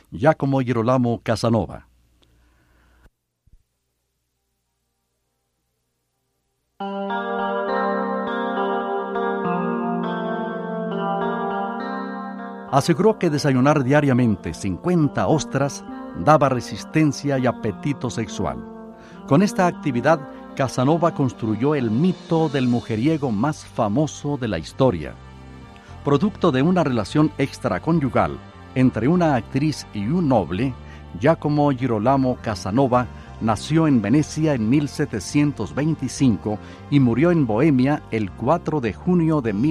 Giacomo Girolamo Casanova. Aseguró que desayunar diariamente 50 ostras daba resistencia y apetito sexual. Con esta actividad, Casanova construyó el mito del mujeriego más famoso de la historia. Producto de una relación extraconyugal entre una actriz y un noble, Giacomo Girolamo Casanova nació en Venecia en 1725 y murió en Bohemia el 4 de junio de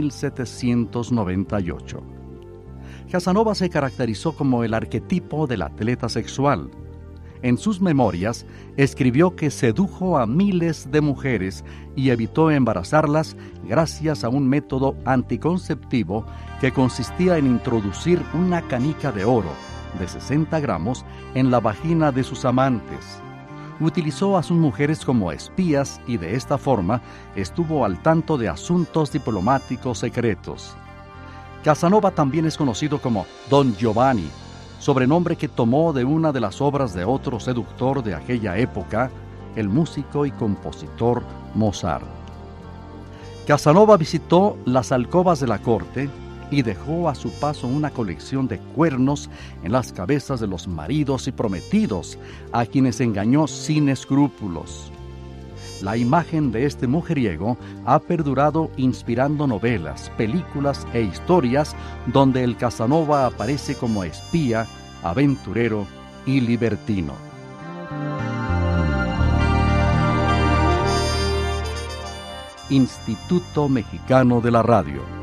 1798. Casanova se caracterizó como el arquetipo del atleta sexual. En sus memorias, escribió que sedujo a miles de mujeres y evitó embarazarlas gracias a un método anticonceptivo que consistía en introducir una canica de oro de 60 gramos en la vagina de sus amantes. Utilizó a sus mujeres como espías y de esta forma estuvo al tanto de asuntos diplomáticos secretos. Casanova también es conocido como Don Giovanni, sobrenombre que tomó de una de las obras de otro seductor de aquella época, el músico y compositor Mozart. Casanova visitó las alcobas de la corte y dejó a su paso una colección de cuernos en las cabezas de los maridos y prometidos, a quienes engañó sin escrúpulos. La imagen de este mujeriego ha perdurado inspirando novelas, películas e historias donde el Casanova aparece como espía, aventurero y libertino. Instituto Mexicano de la Radio.